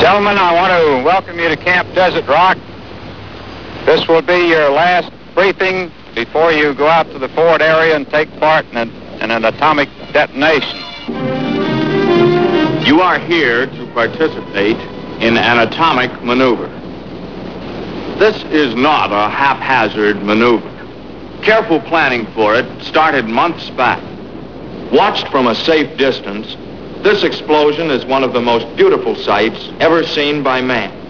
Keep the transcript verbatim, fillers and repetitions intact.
Gentlemen, I want to welcome you to Camp Desert Rock. This will be your last briefing before you go out to the forward area and take part in, a, in an atomic detonation. You are here to participate in an atomic maneuver. This is not a haphazard maneuver. Careful planning for it started months back. Watched from a safe distance, this explosion is one of the most beautiful sights ever seen by man.